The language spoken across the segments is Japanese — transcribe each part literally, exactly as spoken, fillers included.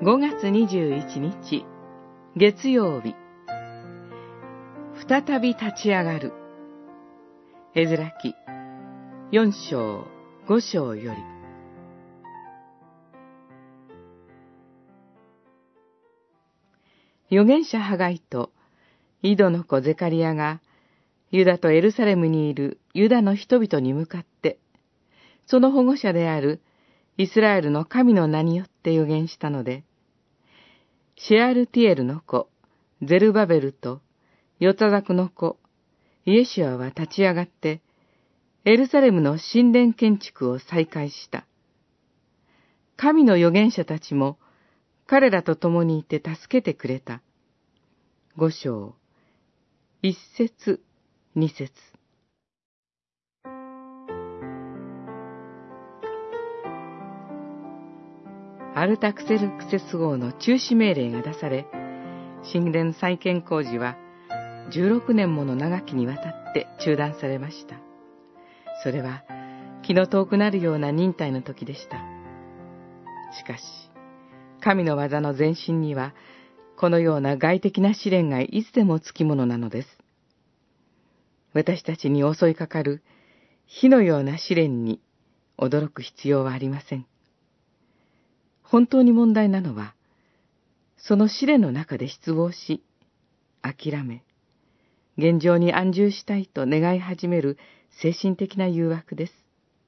ごがつにじゅういちにち、月曜日。再び立ち上がる。絵面記よん章ご章より。預言者ハガイとイドの子ゼカリアがユダとエルサレムにいるユダの人々に向かって、その保護者であるイスラエルの神の名によって預言したので、シェアルティエルの子ゼルバベルとヨツァザクの子イエシュアは立ち上がって、エルサレムの神殿建築を再開した。神の預言者たちも彼らと共にいて助けてくれた。五章、一節、二節。アルタクセルクセス王の中止命令が出され、神殿再建工事はじゅうろくねんもの長きにわたって中断されました。それは気の遠くなるような忍耐の時でした。しかし、神の技の前進には、このような外的な試練がいつでもつきものなのです。私たちに襲いかかる火のような試練に驚く必要はありません。本当に問題なのは、その試練の中で失望し、諦め、現状に安住したいと願い始める精神的な誘惑です。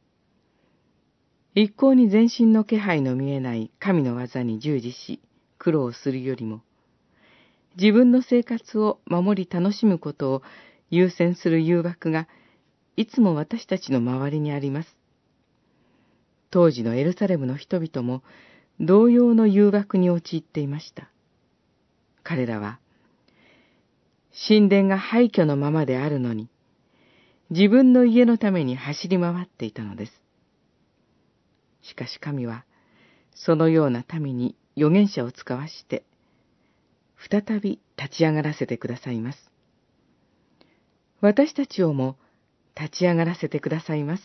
一向に前進の気配の見えない神の技に従事し、苦労するよりも、自分の生活を守り楽しむことを優先する誘惑が、いつも私たちの周りにあります。当時のエルサレムの人々も、同様の誘惑に陥っていました。彼らは、神殿が廃墟のままであるのに、自分の家のために走り回っていたのです。しかし神は、そのような民に預言者を使わして、再び立ち上がらせてくださいます。私たちをも立ち上がらせてくださいます。